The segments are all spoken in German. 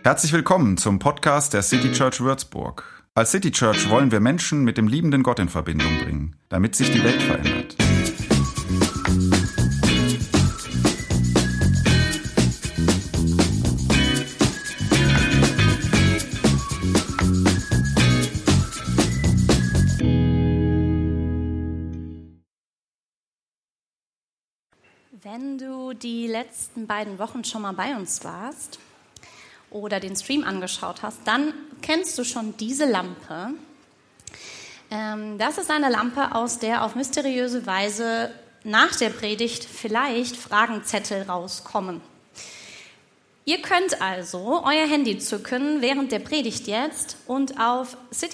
Herzlich willkommen zum Podcast der City Church Würzburg. Als City Church wollen wir Menschen mit dem liebenden Gott in Verbindung bringen, damit sich die Welt verändert. Wenn du die letzten beiden Wochen schon mal bei uns warst oder den Stream angeschaut hast, dann kennst du schon diese Lampe. Das ist eine Lampe, aus der auf mysteriöse Weise nach der Predigt vielleicht Fragenzettel rauskommen. Ihr könnt also euer Handy zücken während der Predigt jetzt und auf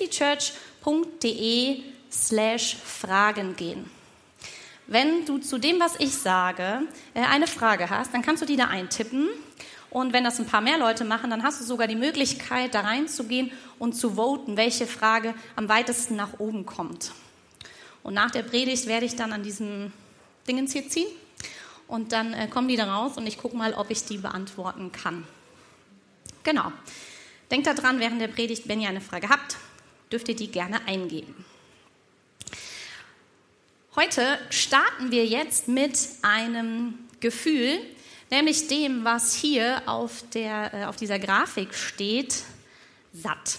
citychurch.de/Fragen gehen. Wenn du zu dem, was ich sage, eine Frage hast, dann kannst du die da eintippen. Und wenn das ein paar mehr Leute machen, dann hast du sogar die Möglichkeit, da reinzugehen und zu voten, welche Frage am weitesten nach oben kommt. Und nach der Predigt werde ich dann an diesem Dingens hier ziehen. Und dann kommen die da raus und ich gucke mal, ob ich die beantworten kann. Genau. Denkt daran, während der Predigt, wenn ihr eine Frage habt, dürft ihr die gerne eingeben. Heute starten wir jetzt mit einem Gefühl, nämlich dem, was hier auf dieser Grafik steht, satt.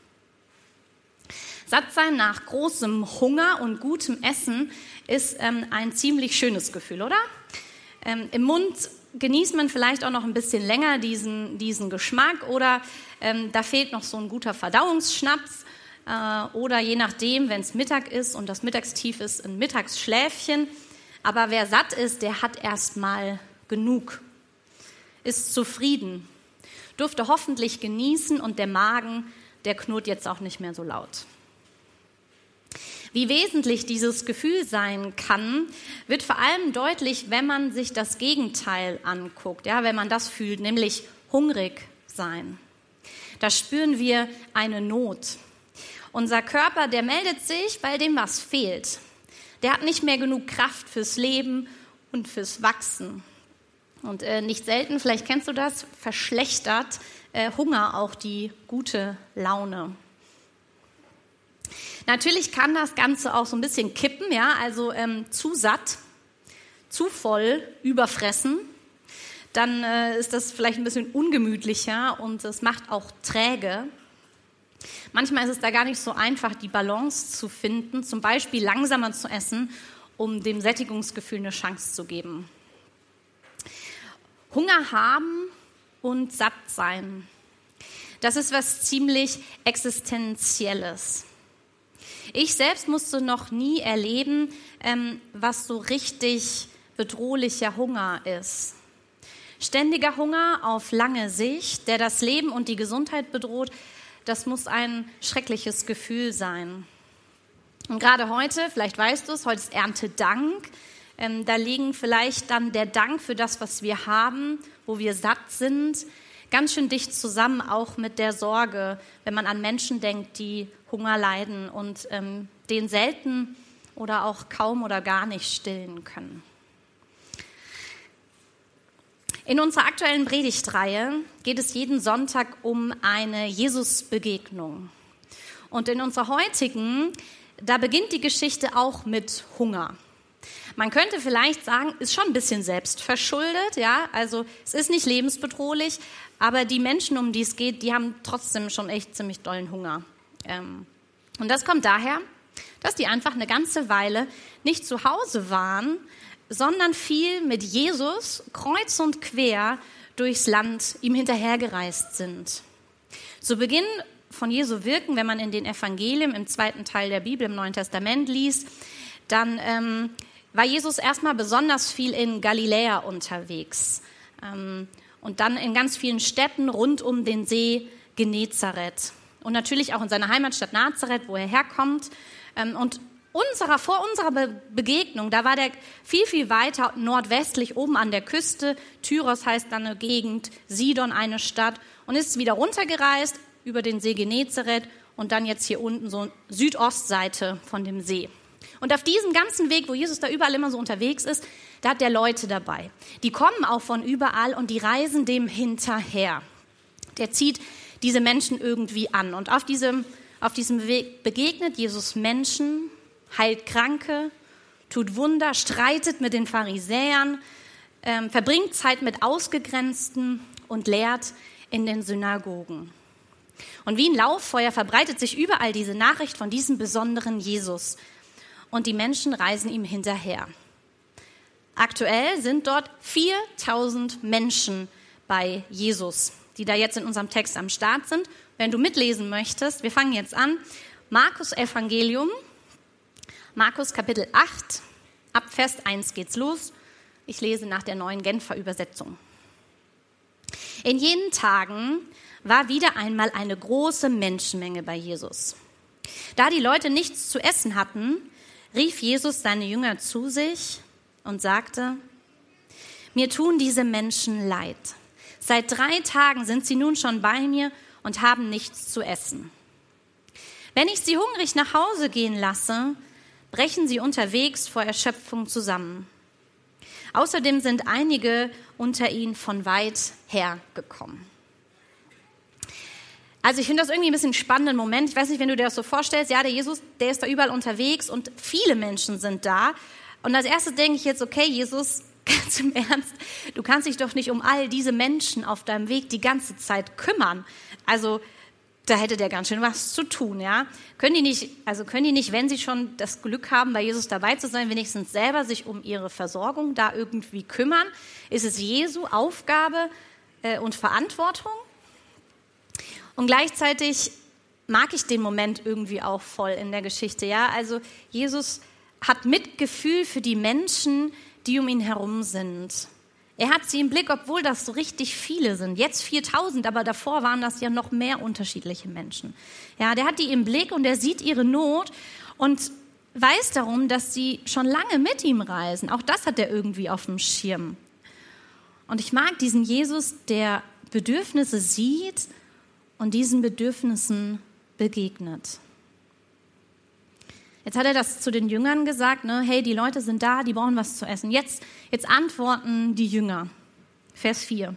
Satt sein nach großem Hunger und gutem Essen ist ein ziemlich schönes Gefühl, oder? Im Mund genießt man vielleicht auch noch ein bisschen länger diesen Geschmack oder da fehlt noch so ein guter Verdauungsschnaps. Oder je nachdem, wenn es Mittag ist und das Mittagstief ist, ein Mittagsschläfchen. Aber wer satt ist, der hat erstmal genug, ist zufrieden, durfte hoffentlich genießen und der Magen, der knurrt jetzt auch nicht mehr so laut. Wie wesentlich dieses Gefühl sein kann, wird vor allem deutlich, wenn man sich das Gegenteil anguckt, ja, wenn man das fühlt, nämlich hungrig sein. Da spüren wir eine Not. Unser Körper, der meldet sich, weil dem was fehlt. Der hat nicht mehr genug Kraft fürs Leben und fürs Wachsen. Und nicht selten, vielleicht kennst du das, verschlechtert Hunger auch die gute Laune. Natürlich kann das Ganze auch so ein bisschen kippen, ja, also zu satt, zu voll, überfressen. Dann ist das vielleicht ein bisschen ungemütlicher und es macht auch träge. Manchmal ist es da gar nicht so einfach, die Balance zu finden, zum Beispiel langsamer zu essen, um dem Sättigungsgefühl eine Chance zu geben. Hunger haben und satt sein, das ist was ziemlich Existenzielles. Ich selbst musste noch nie erleben, was so richtig bedrohlicher Hunger ist. Ständiger Hunger auf lange Sicht, der das Leben und die Gesundheit bedroht, das muss ein schreckliches Gefühl sein. Und gerade heute, vielleicht weißt du es, heute ist Erntedank. Da liegen vielleicht dann der Dank für das, was wir haben, wo wir satt sind, ganz schön dicht zusammen, auch mit der Sorge, wenn man an Menschen denkt, die Hunger leiden und den selten oder auch kaum oder gar nicht stillen können. In unserer aktuellen Predigtreihe geht es jeden Sonntag um eine Jesus-Begegnung. Und in unserer heutigen, da beginnt die Geschichte auch mit Hunger. Man könnte vielleicht sagen, ist schon ein bisschen selbstverschuldet, ja, also es ist nicht lebensbedrohlich, aber die Menschen, um die es geht, die haben trotzdem schon echt ziemlich dollen Hunger. Und das kommt daher, dass die einfach eine ganze Weile nicht zu Hause waren, sondern viel mit Jesus kreuz und quer durchs Land ihm hinterhergereist sind. Zu Beginn von Jesu Wirken, wenn man in den Evangelien im 2. Teil der Bibel im Neuen Testament liest, dann war Jesus erstmal besonders viel in Galiläa unterwegs und dann in ganz vielen Städten rund um den See Genezareth und natürlich auch in seiner Heimatstadt Nazareth, wo er herkommt. Und vor unserer Begegnung, da war der viel, viel weiter nordwestlich oben an der Küste. Tyros heißt dann eine Gegend, Sidon eine Stadt und ist wieder runtergereist über den See Genezareth und dann jetzt hier unten so Südostseite von dem See. Und auf diesem ganzen Weg, wo Jesus da überall immer so unterwegs ist, da hat der Leute dabei. Die kommen auch von überall und die reisen dem hinterher. Der zieht diese Menschen irgendwie an. Und auf diesem Weg begegnet Jesus Menschen, heilt Kranke, tut Wunder, streitet mit den Pharisäern, verbringt Zeit mit Ausgegrenzten und lehrt in den Synagogen. Und wie ein Lauffeuer verbreitet sich überall diese Nachricht von diesem besonderen Jesus. Und die Menschen reisen ihm hinterher. Aktuell sind dort 4000 Menschen bei Jesus, die da jetzt in unserem Text am Start sind. Wenn du mitlesen möchtest, wir fangen jetzt an. Markus Evangelium, Markus Kapitel 8, ab Vers 1 geht's los. Ich lese nach der neuen Genfer Übersetzung. In jenen Tagen war wieder einmal eine große Menschenmenge bei Jesus. Da die Leute nichts zu essen hatten, rief Jesus seine Jünger zu sich und sagte: Mir tun diese Menschen leid. Seit 3 Tagen sind sie nun schon bei mir und haben nichts zu essen. Wenn ich sie hungrig nach Hause gehen lasse, brechen sie unterwegs vor Erschöpfung zusammen. Außerdem sind einige unter ihnen von weit her gekommen. Also ich finde das irgendwie ein bisschen einen spannenden Moment. Ich weiß nicht, wenn du dir das so vorstellst. Ja, der Jesus, der ist da überall unterwegs und viele Menschen sind da. Und als erstes denke ich jetzt, okay, Jesus, ganz im Ernst, du kannst dich doch nicht um all diese Menschen auf deinem Weg die ganze Zeit kümmern. Also da hätte der ganz schön was zu tun, ja. Können die nicht, wenn sie schon das Glück haben, bei Jesus dabei zu sein, wenigstens selber sich um ihre Versorgung da irgendwie kümmern? Ist es Jesu Aufgabe und Verantwortung? Und gleichzeitig mag ich den Moment irgendwie auch voll in der Geschichte, ja. Also Jesus hat Mitgefühl für die Menschen, die um ihn herum sind. Er hat sie im Blick, obwohl das so richtig viele sind. Jetzt 4000, aber davor waren das ja noch mehr unterschiedliche Menschen. Ja, der hat die im Blick und er sieht ihre Not und weiß darum, dass sie schon lange mit ihm reisen. Auch das hat er irgendwie auf dem Schirm. Und ich mag diesen Jesus, der Bedürfnisse sieht und diesen Bedürfnissen begegnet. Jetzt hat er das zu den Jüngern gesagt, ne? Hey, die Leute sind da, die brauchen was zu essen. Jetzt antworten die Jünger. Vers 4.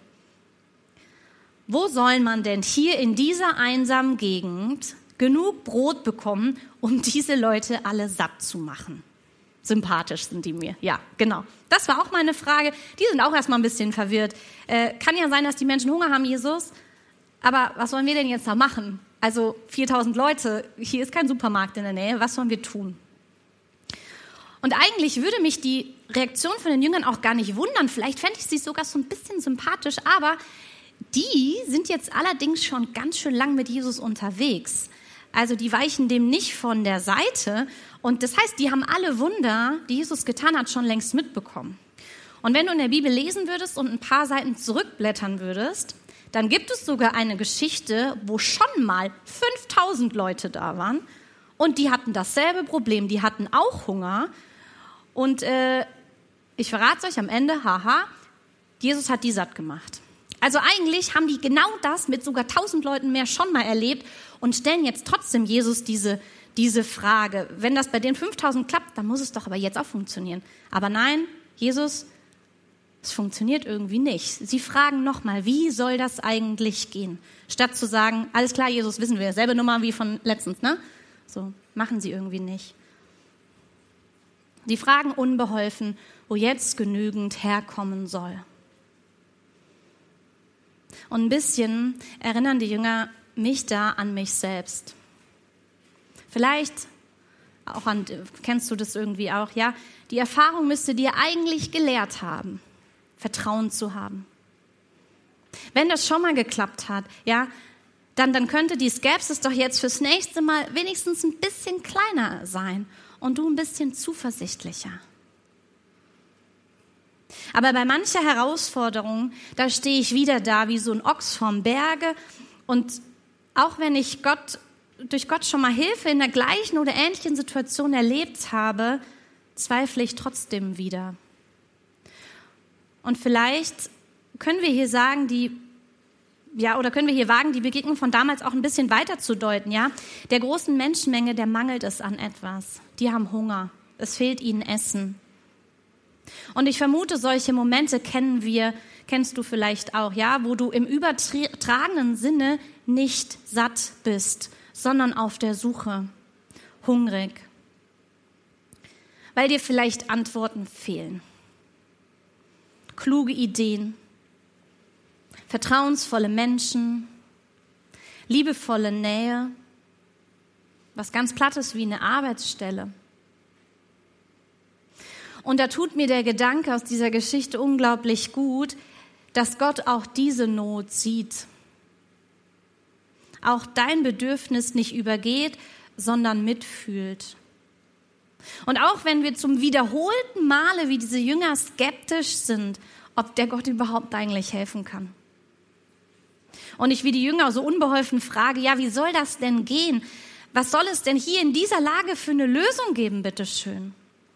Wo soll man denn hier in dieser einsamen Gegend genug Brot bekommen, um diese Leute alle satt zu machen? Sympathisch sind die mir. Ja, genau. Das war auch meine Frage. Die sind auch erstmal ein bisschen verwirrt. Kann ja sein, dass die Menschen Hunger haben, Jesus. Aber was sollen wir denn jetzt da machen? Also 4000 Leute, hier ist kein Supermarkt in der Nähe, was sollen wir tun? Und eigentlich würde mich die Reaktion von den Jüngern auch gar nicht wundern, vielleicht fände ich sie sogar so ein bisschen sympathisch, aber die sind jetzt allerdings schon ganz schön lang mit Jesus unterwegs. Also die weichen dem nicht von der Seite und das heißt, die haben alle Wunder, die Jesus getan hat, schon längst mitbekommen. Und wenn du in der Bibel lesen würdest und ein paar Seiten zurückblättern würdest, dann gibt es sogar eine Geschichte, wo schon mal 5000 Leute da waren und die hatten dasselbe Problem, die hatten auch Hunger und ich verrate es euch am Ende, Jesus hat die satt gemacht. Also eigentlich haben die genau das mit sogar 1000 Leuten mehr schon mal erlebt und stellen jetzt trotzdem Jesus diese Frage. Wenn das bei den 5000 klappt, dann muss es doch aber jetzt auch funktionieren. Aber nein, Jesus, es funktioniert irgendwie nicht. Sie fragen nochmal, wie soll das eigentlich gehen? Statt zu sagen, alles klar, Jesus, wissen wir, selbe Nummer wie von letztens, ne? So, machen sie irgendwie nicht. Die fragen unbeholfen, wo jetzt genügend herkommen soll. Und ein bisschen erinnern die Jünger mich da an mich selbst. Vielleicht auch kennst du das irgendwie auch, ja? Die Erfahrung müsste dir eigentlich gelehrt haben, Vertrauen zu haben. Wenn das schon mal geklappt hat, ja, dann könnte die Skepsis doch jetzt fürs nächste Mal wenigstens ein bisschen kleiner sein und du ein bisschen zuversichtlicher. Aber bei mancher Herausforderung, da stehe ich wieder da wie so ein Ochs vorm Berge und auch wenn ich durch Gott schon mal Hilfe in der gleichen oder ähnlichen Situation erlebt habe, zweifle ich trotzdem wieder. Und vielleicht können wir hier wagen, die Begegnung von damals auch ein bisschen weiter zu deuten, ja? Der großen Menschenmenge, der mangelt es an etwas. Die haben Hunger. Es fehlt ihnen Essen. Und ich vermute, solche Momente kennen wir kennst du vielleicht auch, ja, wo du im übertragenen Sinne nicht satt bist, sondern auf der Suche, hungrig, weil dir vielleicht Antworten fehlen, kluge Ideen, vertrauensvolle Menschen, liebevolle Nähe, was ganz Plattes wie eine Arbeitsstelle. Und da tut mir der Gedanke aus dieser Geschichte unglaublich gut, dass Gott auch diese Not sieht. Auch dein Bedürfnis nicht übergeht, sondern mitfühlt. Und auch wenn wir zum wiederholten Male wie diese Jünger skeptisch sind, ob der Gott überhaupt eigentlich helfen kann. Und ich wie die Jünger so unbeholfen frage, ja, wie soll das denn gehen? Was soll es denn hier in dieser Lage für eine Lösung geben, bitteschön?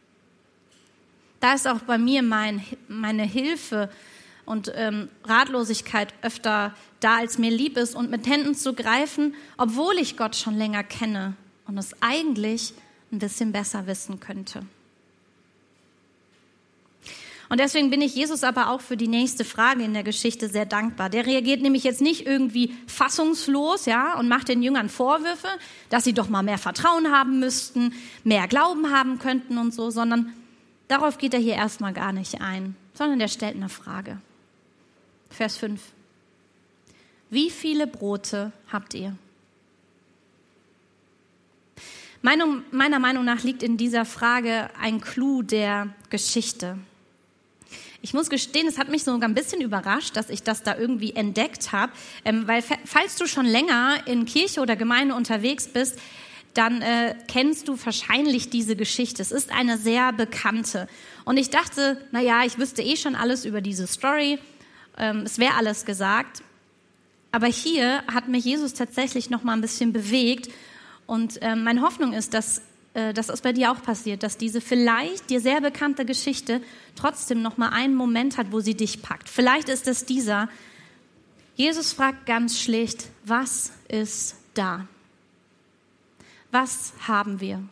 Da ist auch bei mir meine Hilfe und Ratlosigkeit öfter da, als mir lieb ist, und mit Händen zu greifen, obwohl ich Gott schon länger kenne und es eigentlich ein bisschen besser wissen könnte. Und deswegen bin ich Jesus aber auch für die nächste Frage in der Geschichte sehr dankbar. Der reagiert nämlich jetzt nicht irgendwie fassungslos, ja, und macht den Jüngern Vorwürfe, dass sie doch mal mehr Vertrauen haben müssten, mehr Glauben haben könnten und so, sondern darauf geht er hier erstmal gar nicht ein, sondern er stellt eine Frage. Vers 5. Wie viele Brote habt ihr? Meiner Meinung nach liegt in dieser Frage ein Clou der Geschichte. Ich muss gestehen, es hat mich sogar ein bisschen überrascht, dass ich das da irgendwie entdeckt habe, weil falls du schon länger in Kirche oder Gemeinde unterwegs bist, dann kennst du wahrscheinlich diese Geschichte. Es ist eine sehr bekannte. Und ich dachte, ich wüsste schon alles über diese Story, es wäre alles gesagt. Aber hier hat mich Jesus tatsächlich noch mal ein bisschen bewegt. Und meine Hoffnung ist, dass das bei dir auch passiert, dass diese vielleicht dir sehr bekannte Geschichte trotzdem noch mal einen Moment hat, wo sie dich packt. Vielleicht ist es dieser. Jesus fragt ganz schlicht, was ist da? Was haben wir?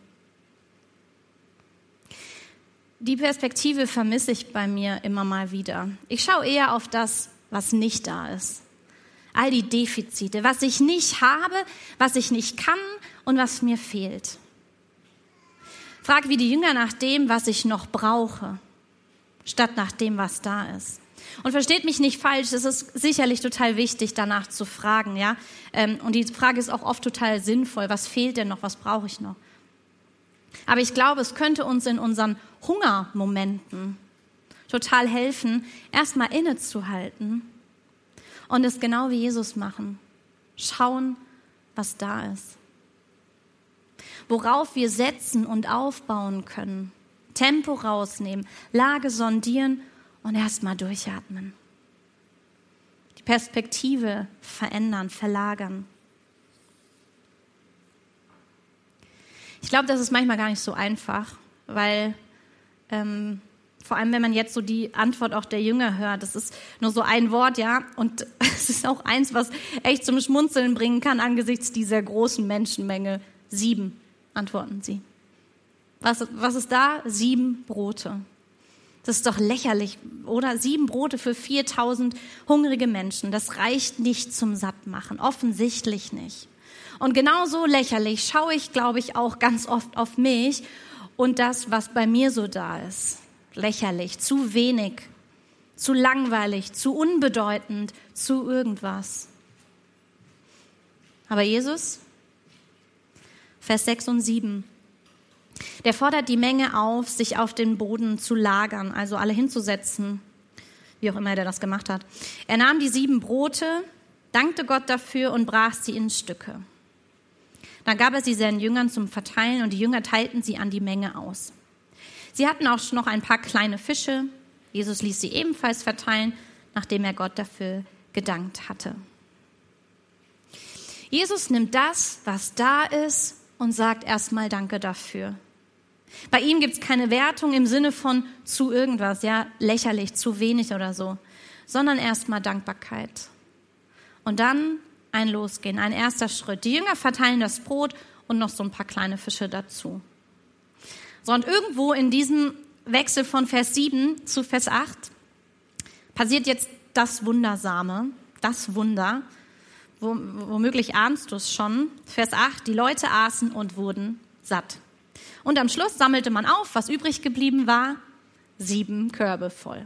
Die Perspektive vermisse ich bei mir immer mal wieder. Ich schaue eher auf das, was nicht da ist. All die Defizite, was ich nicht habe, was ich nicht kann und was mir fehlt. Frag wie die Jünger nach dem, was ich noch brauche, statt nach dem, was da ist. Und versteht mich nicht falsch, es ist sicherlich total wichtig, danach zu fragen, ja. Und die Frage ist auch oft total sinnvoll. Was fehlt denn noch? Was brauche ich noch? Aber ich glaube, es könnte uns in unseren Hungermomenten total helfen, erstmal innezuhalten und es genau wie Jesus machen. Schauen, was da ist. Worauf wir setzen und aufbauen können. Tempo rausnehmen, Lage sondieren und erstmal durchatmen. Die Perspektive verändern, verlagern. Ich glaube, das ist manchmal gar nicht so einfach, weil vor allem, wenn man jetzt so die Antwort auch der Jünger hört, das ist nur so ein Wort, ja, und es ist auch eins, was echt zum Schmunzeln bringen kann angesichts dieser großen Menschenmenge. 7 antworten sie. Was ist da? 7 Brote. Das ist doch lächerlich, oder? 7 Brote für 4.000 hungrige Menschen. Das reicht nicht zum Sattmachen, offensichtlich nicht. Und genauso lächerlich schaue ich, glaube ich, auch ganz oft auf mich und das, was bei mir so da ist. Lächerlich, zu wenig, zu langweilig, zu unbedeutend, zu irgendwas. Aber Jesus, Vers 6 und 7, der fordert die Menge auf, sich auf den Boden zu lagern, also alle hinzusetzen, wie auch immer der das gemacht hat. Er nahm die 7 Brote, dankte Gott dafür und brach sie in Stücke. Dann gab er sie seinen Jüngern zum Verteilen und die Jünger teilten sie an die Menge aus. Sie hatten auch noch ein paar kleine Fische. Jesus ließ sie ebenfalls verteilen, nachdem er Gott dafür gedankt hatte. Jesus nimmt das, was da ist, und sagt erstmal Danke dafür. Bei ihm gibt es keine Wertung im Sinne von zu irgendwas, ja, lächerlich, zu wenig oder so, sondern erstmal Dankbarkeit. Und dann ein Losgehen, ein erster Schritt. Die Jünger verteilen das Brot und noch so ein paar kleine Fische dazu. So, und irgendwo in diesem Wechsel von Vers 7 zu Vers 8 passiert jetzt das Wundersame, das Wunder. Womöglich ahnst du es schon. Vers 8, die Leute aßen und wurden satt. Und am Schluss sammelte man auf, was übrig geblieben war, 7 Körbe voll.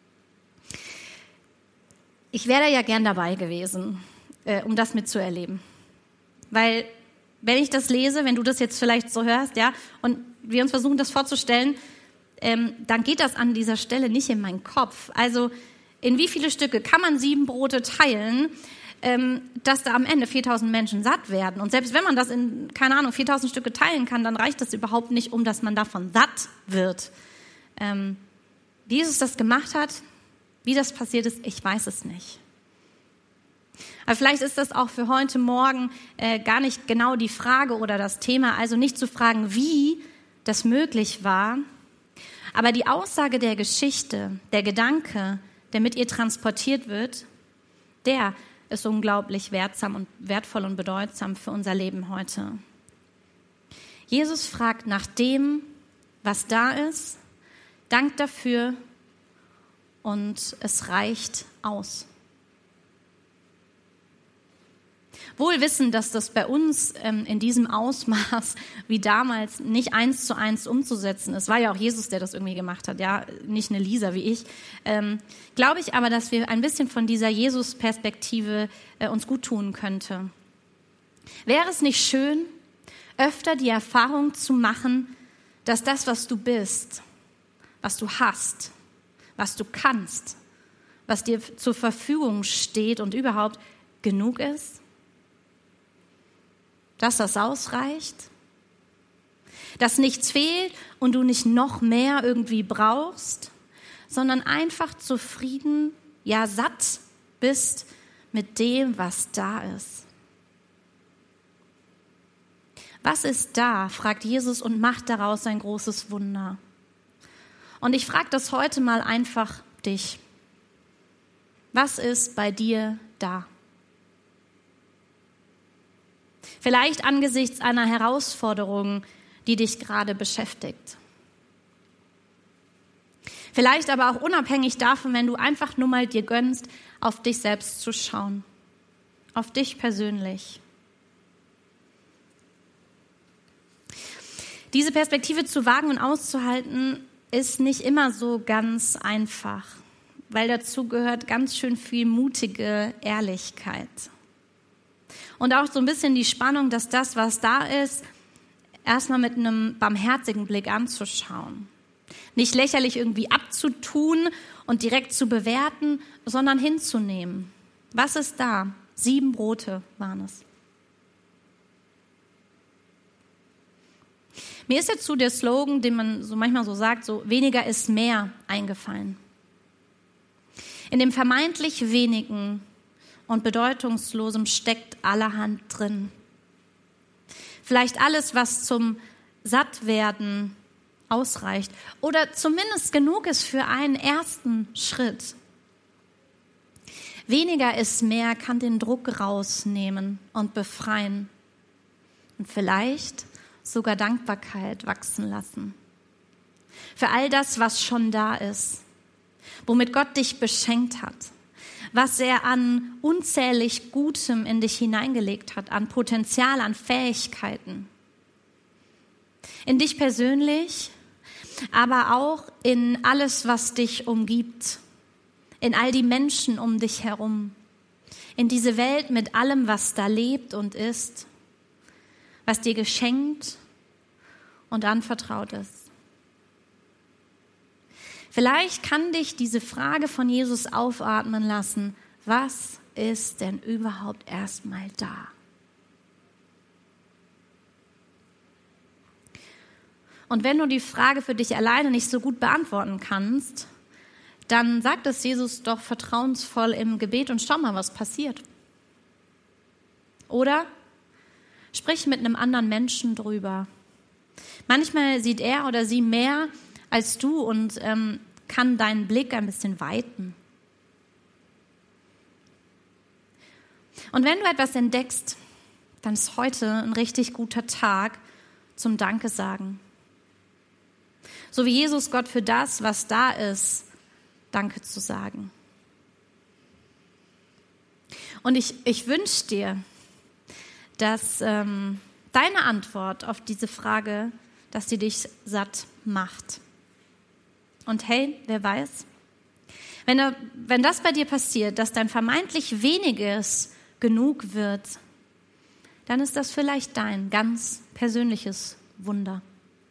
Ich wäre da ja gern dabei gewesen, um das mitzuerleben. Weil, wenn ich das lese, wenn du das jetzt vielleicht so hörst, ja, und wir uns versuchen, das vorzustellen, dann geht das an dieser Stelle nicht in meinen Kopf. Also, in wie viele Stücke kann man 7 Brote teilen, dass da am Ende 4.000 Menschen satt werden. Und selbst wenn man das in, 4.000 Stücke teilen kann, dann reicht das überhaupt nicht, um dass man davon satt wird. Wie Jesus das gemacht hat, wie das passiert ist, ich weiß es nicht. Aber vielleicht ist das auch für heute Morgen gar nicht genau die Frage oder das Thema, also nicht zu fragen, wie das möglich war. Aber die Aussage der Geschichte, der Gedanke, der mit ihr transportiert wird, der ist unglaublich wertvoll und bedeutsam für unser Leben heute. Jesus fragt nach dem, was da ist, dankt dafür und es reicht aus. Wohl wissend, dass das bei uns in diesem Ausmaß wie damals nicht 1:1 umzusetzen ist. War ja auch Jesus, der das irgendwie gemacht hat, ja, nicht eine Lisa wie ich. Glaube ich aber, dass wir ein bisschen von dieser Jesus-Perspektive uns gut tun könnte. Wäre es nicht schön, öfter die Erfahrung zu machen, dass das, was du bist, was du hast, was du kannst, was dir zur Verfügung steht und überhaupt genug ist? Dass das ausreicht, dass nichts fehlt und du nicht noch mehr irgendwie brauchst, sondern einfach zufrieden, ja satt bist mit dem, was da ist. Was ist da, fragt Jesus und macht daraus ein großes Wunder. Und ich frage das heute mal einfach dich. Was ist bei dir da? Vielleicht angesichts einer Herausforderung, die dich gerade beschäftigt. Vielleicht aber auch unabhängig davon, wenn du einfach nur mal dir gönnst, auf dich selbst zu schauen. Auf dich persönlich. Diese Perspektive zu wagen und auszuhalten, ist nicht immer so ganz einfach, weil dazu gehört ganz schön viel mutige Ehrlichkeit. Und auch so ein bisschen die Spannung, dass das, was da ist, erstmal mit einem barmherzigen Blick anzuschauen. Nicht lächerlich irgendwie abzutun und direkt zu bewerten, sondern hinzunehmen. Was ist da? 7 Brote waren es. Mir ist jetzt so der Slogan, den man so manchmal so sagt, so weniger ist mehr, eingefallen. In dem vermeintlich wenigen und Bedeutungslosem steckt allerhand drin. Vielleicht alles, was zum Sattwerden ausreicht oder zumindest genug ist für einen ersten Schritt. Weniger ist mehr kann den Druck rausnehmen und befreien und vielleicht sogar Dankbarkeit wachsen lassen. Für all das, was schon da ist, womit Gott dich beschenkt hat, was er an unzählig Gutem in dich hineingelegt hat, an Potenzial, an Fähigkeiten. In dich persönlich, aber auch in alles, was dich umgibt, in all die Menschen um dich herum, in diese Welt mit allem, was da lebt und ist, was dir geschenkt und anvertraut ist. Vielleicht kann dich diese Frage von Jesus aufatmen lassen, was ist denn überhaupt erstmal da? Und wenn du die Frage für dich alleine nicht so gut beantworten kannst, dann sagt es Jesus doch vertrauensvoll im Gebet und schau mal, was passiert. Oder sprich mit einem anderen Menschen drüber. Manchmal sieht er oder sie mehr als du und kann deinen Blick ein bisschen weiten. Und wenn du etwas entdeckst, dann ist heute ein richtig guter Tag zum Danke sagen. So wie Jesus Gott für das, was da ist, Danke zu sagen. Und ich wünsche dir, dass deine Antwort auf diese Frage, dass sie dich satt macht. Und hey, wer weiß, wenn das bei dir passiert, dass dein vermeintlich weniges genug wird, dann ist das vielleicht dein ganz persönliches Wunder.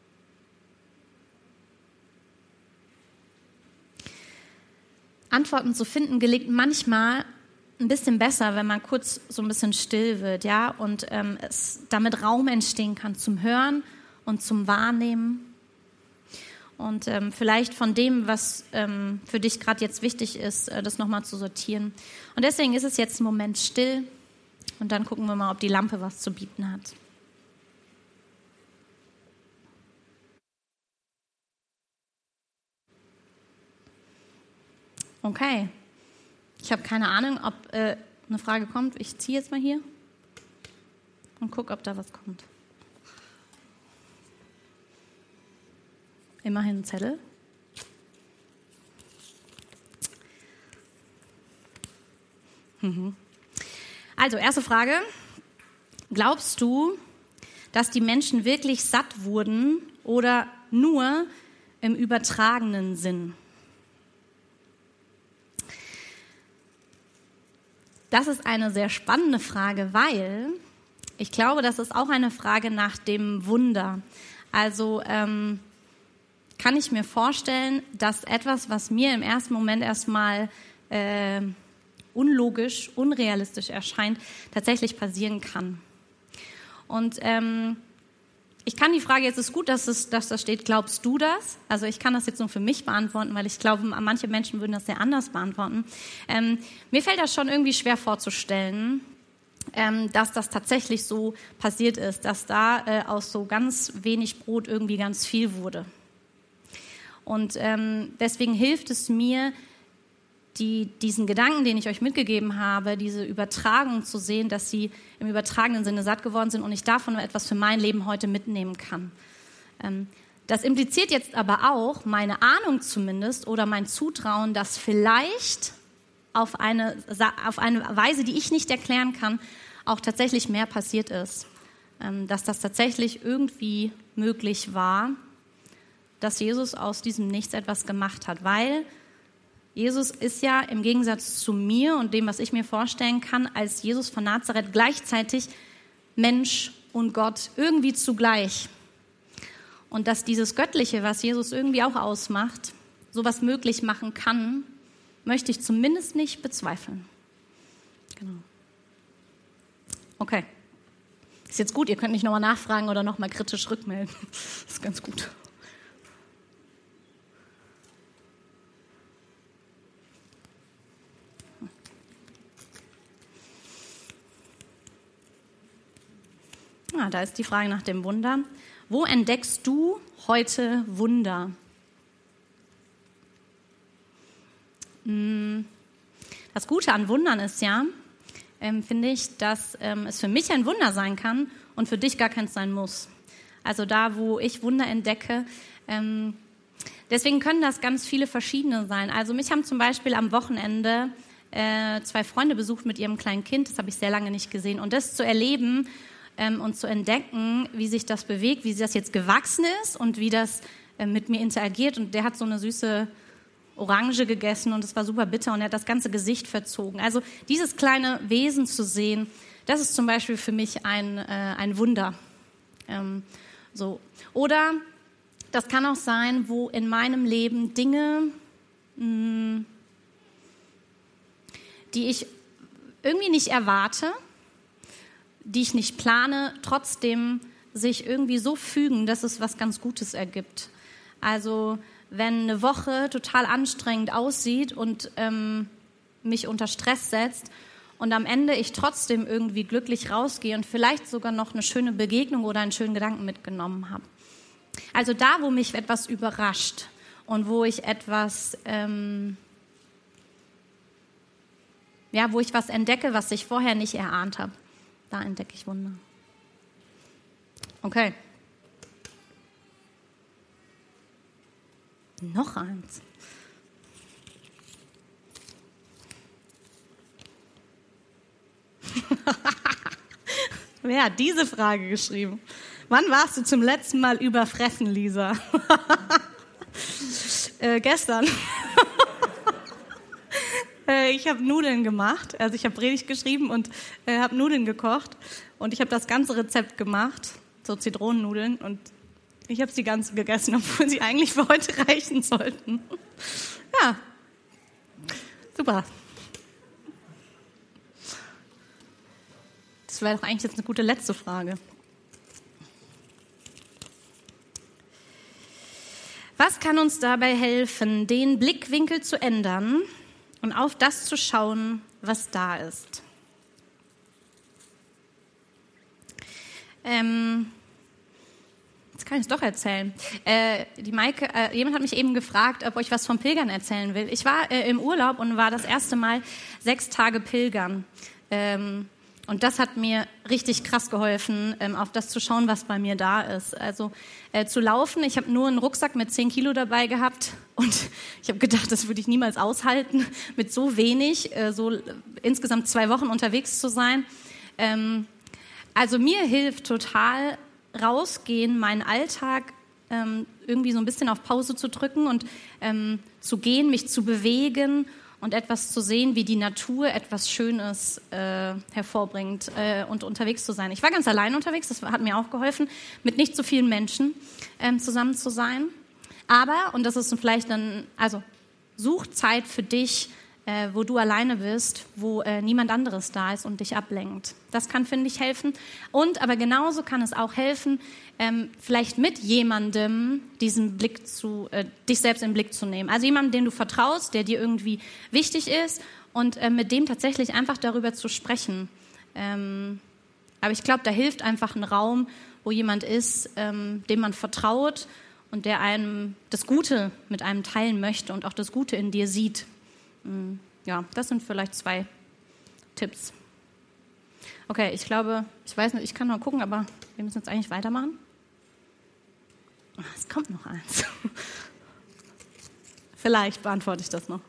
Antworten zu finden gelingt manchmal ein bisschen besser, wenn man kurz so ein bisschen still wird, ja, und es damit Raum entstehen kann zum Hören und zum Wahrnehmen und vielleicht von dem, was für dich gerade jetzt wichtig ist, das nochmal zu sortieren. Und deswegen ist es jetzt ein Moment still und dann gucken wir mal, ob die Lampe was zu bieten hat. Okay, ich habe keine Ahnung, ob eine Frage kommt. Ich ziehe jetzt mal hier und gucke, ob da was kommt. Immerhin ein Zettel. Also, erste Frage. Glaubst du, dass die Menschen wirklich satt wurden oder nur im übertragenen Sinn? Das ist eine sehr spannende Frage, weil ich glaube, das ist auch eine Frage nach dem Wunder. Also kann ich mir vorstellen, dass etwas, was mir im ersten Moment erstmal unlogisch, unrealistisch erscheint, tatsächlich passieren kann. Und ich kann die Frage, jetzt ist gut, dass das steht, glaubst du das? Also ich kann das jetzt nur für mich beantworten, weil ich glaube, manche Menschen würden das sehr anders beantworten. Mir fällt das schon irgendwie schwer vorzustellen, dass das tatsächlich so passiert ist, dass da aus so ganz wenig Brot irgendwie ganz viel wurde. Und deswegen hilft es mir, diesen Gedanken, den ich euch mitgegeben habe, diese Übertragung zu sehen, dass sie im übertragenen Sinne satt geworden sind und ich davon etwas für mein Leben heute mitnehmen kann. Das impliziert jetzt aber auch meine Ahnung zumindest oder mein Zutrauen, dass vielleicht auf eine Weise, die ich nicht erklären kann, auch tatsächlich mehr passiert ist. Dass das tatsächlich irgendwie möglich war, dass Jesus aus diesem Nichts etwas gemacht hat, weil Jesus ist ja im Gegensatz zu mir und dem, was ich mir vorstellen kann, als Jesus von Nazareth gleichzeitig Mensch und Gott irgendwie zugleich. Und dass dieses Göttliche, was Jesus irgendwie auch ausmacht, sowas möglich machen kann, möchte ich zumindest nicht bezweifeln. Genau. Okay. Ist jetzt gut, ihr könnt nicht nochmal nachfragen oder nochmal kritisch rückmelden. Das ist ganz gut. Da ist die Frage nach dem Wunder. Wo entdeckst du heute Wunder? Das Gute an Wundern ist ja, finde ich, dass es für mich ein Wunder sein kann und für dich gar keins sein muss. Also da, wo ich Wunder entdecke, deswegen können das ganz viele verschiedene sein. Also mich haben zum Beispiel am Wochenende 2 Freunde besucht mit ihrem kleinen Kind, das habe ich sehr lange nicht gesehen. Und das zu erleben und zu entdecken, wie sich das bewegt, wie das jetzt gewachsen ist und wie das mit mir interagiert. Und der hat so eine süße Orange gegessen und es war super bitter und er hat das ganze Gesicht verzogen. Also dieses kleine Wesen zu sehen, das ist zum Beispiel für mich ein Wunder. So. Oder das kann auch sein, wo in meinem Leben Dinge, die ich irgendwie nicht erwarte, die ich nicht plane, trotzdem sich irgendwie so fügen, dass es was ganz Gutes ergibt. Also wenn eine Woche total anstrengend aussieht und mich unter Stress setzt und am Ende ich trotzdem irgendwie glücklich rausgehe und vielleicht sogar noch eine schöne Begegnung oder einen schönen Gedanken mitgenommen habe. Also da, wo mich etwas überrascht und wo ich etwas, wo ich was entdecke, was ich vorher nicht erahnt habe. Da entdecke ich Wunder. Okay. Noch eins. Wer hat diese Frage geschrieben? Wann warst du zum letzten Mal überfressen, Lisa? Gestern. Ich habe Nudeln gemacht. Also ich habe Predigt geschrieben und habe Nudeln gekocht. Und ich habe das ganze Rezept gemacht, so Zitronennudeln. Und ich habe sie ganz gegessen, obwohl sie eigentlich für heute reichen sollten. Ja, super. Das wäre doch eigentlich jetzt eine gute letzte Frage. Was kann uns dabei helfen, den Blickwinkel zu ändern und auf das zu schauen, was da ist? Jetzt kann ich es doch erzählen. Die Maike, jemand hat mich eben gefragt, ob ich was vom Pilgern erzählen will. Ich war im Urlaub und war das erste Mal 6 Tage pilgern. Und das hat mir richtig krass geholfen, auf das zu schauen, was bei mir da ist. Also zu laufen, ich habe nur einen Rucksack mit 10 Kilo dabei gehabt und ich habe gedacht, das würde ich niemals aushalten, mit so wenig, so insgesamt 2 Wochen unterwegs zu sein. Also mir hilft total rausgehen, meinen Alltag irgendwie so ein bisschen auf Pause zu drücken und zu gehen, mich zu bewegen und etwas zu sehen, wie die Natur etwas Schönes hervorbringt und unterwegs zu sein. Ich war ganz allein unterwegs, das hat mir auch geholfen, mit nicht so vielen Menschen zusammen zu sein. Aber, und das ist vielleicht dann, also such Zeit für dich, wo du alleine bist, wo niemand anderes da ist und dich ablenkt. Das kann, finde ich, helfen. Und aber genauso kann es auch helfen, vielleicht mit jemandem diesen Blick dich selbst in den Blick zu nehmen. Also jemandem, den du vertraust, der dir irgendwie wichtig ist und mit dem tatsächlich einfach darüber zu sprechen. Aber ich glaube, da hilft einfach ein Raum, wo jemand ist, dem man vertraut und der einem das Gute mit einem teilen möchte und auch das Gute in dir sieht. Ja, das sind vielleicht 2 Tipps. Okay, ich glaube, ich weiß nicht, ich kann mal gucken, aber wir müssen jetzt eigentlich weitermachen. Es kommt noch eins. Vielleicht beantworte ich das noch.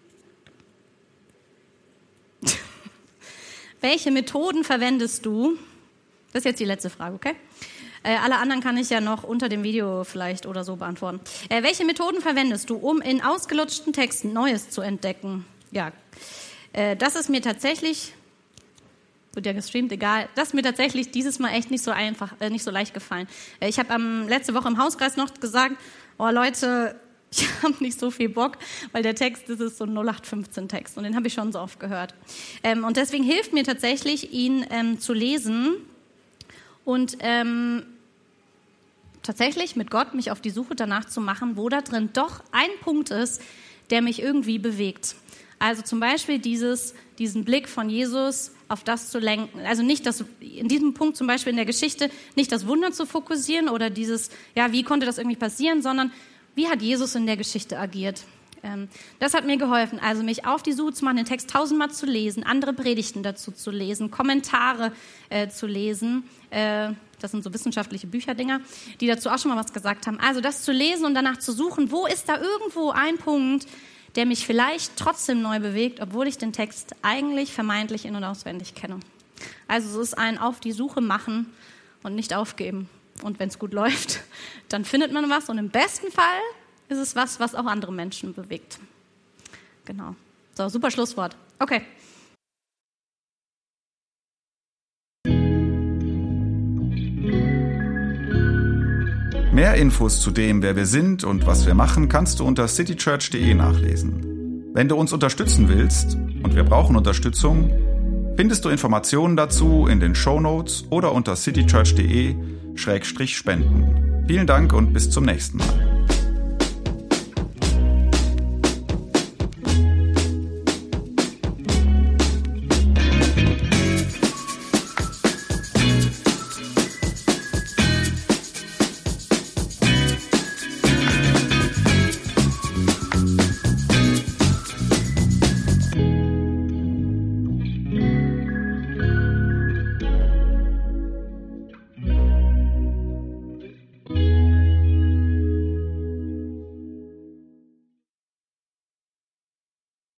Welche Methoden verwendest du? Das ist jetzt die letzte Frage, okay? Alle anderen kann ich ja noch unter dem Video vielleicht oder so beantworten. Welche Methoden verwendest du, um in ausgelutschten Texten Neues zu entdecken? Ja, das ist mir tatsächlich, wird ja gestreamt, egal, das ist mir tatsächlich dieses Mal echt nicht so einfach, nicht so leicht gefallen. Ich habe letzte Woche im Hauskreis noch gesagt, oh Leute, ich habe nicht so viel Bock, weil der Text, das ist so ein 0815-Text und den habe ich schon so oft gehört. Und deswegen hilft mir tatsächlich, ihn zu lesen und tatsächlich mit Gott mich auf die Suche danach zu machen, wo da drin doch ein Punkt ist, der mich irgendwie bewegt. Also zum Beispiel diesen Blick von Jesus auf das zu lenken. Also nicht das, in diesem Punkt zum Beispiel in der Geschichte, nicht das Wunder zu fokussieren oder dieses, ja, wie konnte das irgendwie passieren, sondern wie hat Jesus in der Geschichte agiert. Das hat mir geholfen, also mich auf die Suche zu machen, den Text 1000-mal zu lesen, andere Predigten dazu zu lesen, Kommentare zu lesen. Das sind so wissenschaftliche Bücherdinger, die dazu auch schon mal was gesagt haben. Also das zu lesen und danach zu suchen, wo ist da irgendwo ein Punkt, der mich vielleicht trotzdem neu bewegt, obwohl ich den Text eigentlich vermeintlich in- und auswendig kenne. Also es ist ein auf die Suche machen und nicht aufgeben. Und wenn es gut läuft, dann findet man was und im besten Fall ist es was auch andere Menschen bewegt. Genau. So, super Schlusswort. Okay. Mehr Infos zu dem, wer wir sind und was wir machen, kannst du unter citychurch.de nachlesen. Wenn du uns unterstützen willst, und wir brauchen Unterstützung, findest du Informationen dazu in den Shownotes oder unter citychurch.de/spenden. Vielen Dank und bis zum nächsten Mal.